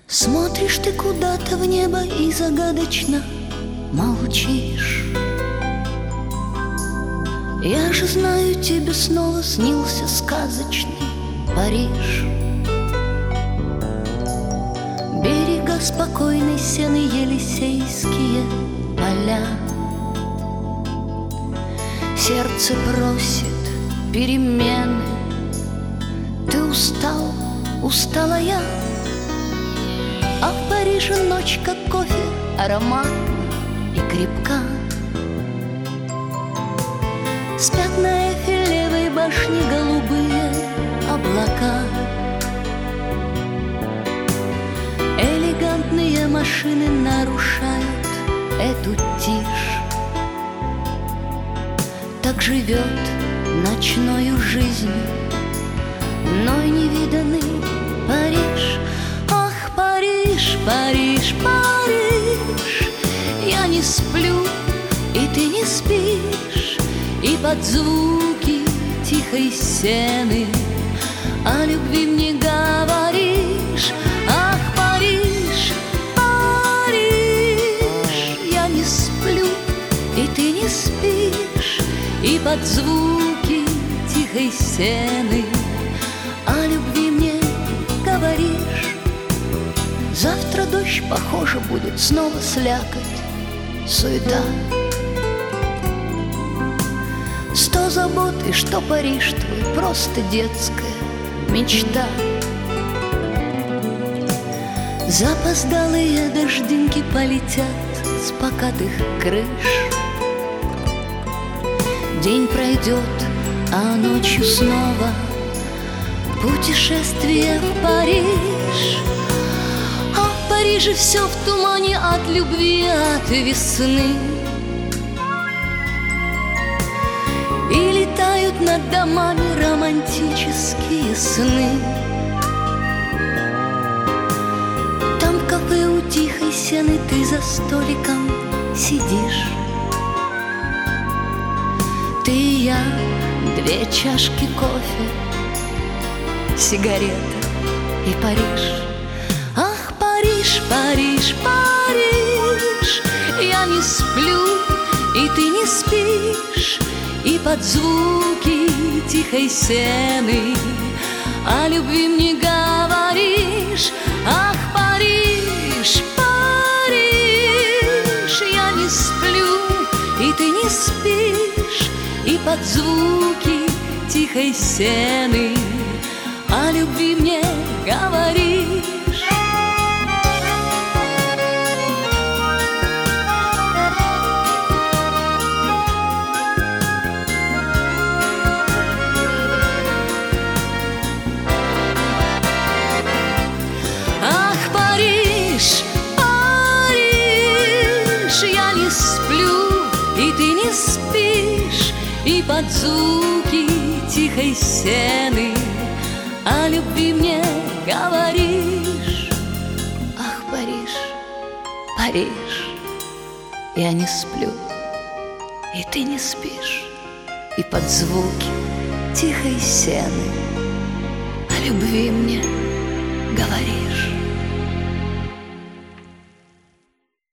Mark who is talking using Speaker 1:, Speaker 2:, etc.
Speaker 1: Смотришь ты куда-то в небо и загадочно молчишь. Я же знаю, тебе снова снился сказочный Париж. Берега спокойной сены, Елисейские поля. Сердце просит перемены. Ты устал, устала я. А в Париже ночь, как кофе, ароматна и крепка. Спят на Эйфелевой башне голубые облака. Элегантные машины нарушают эту тишь. Так живет ночною жизнью мной невиданный Париж. Ах, Париж, Париж, Париж, я не сплю, и ты не спишь, и под звуки тихой сены о любви мне говоришь. Ах, Париж, Париж, я не сплю, и ты не спишь, и под звуки тихой сены о любви мне говоришь. Завтра дождь, похоже, будет снова слякоть, суета. 100 забот, и что Париж твой, просто детская мечта. Запоздалые дождинки полетят с покатых крыш. День пройдет, а ночью снова путешествие в Париж. А в Париже все в тумане от любви, от весны. И летают над домами романтические сны. Там в кафе у тихой сены ты за столиком сидишь. Ты и я, 2 чашки кофе, сигарета и Париж. Ах, Париж, Париж, Париж, я не сплю, и ты не спишь, и под звуки тихой сены о любви мне говоришь. Ах, Париж, Париж, я не сплю, и ты не спишь, и под звуки тихой сены о любви мне говоришь. Ах, Париж, Париж, я не сплю, и ты не спишь, и под звуки тихой сены о любви мне говоришь. Ах, Париж, Париж, я не сплю, и ты не спишь, и под звуки тихой сены о любви мне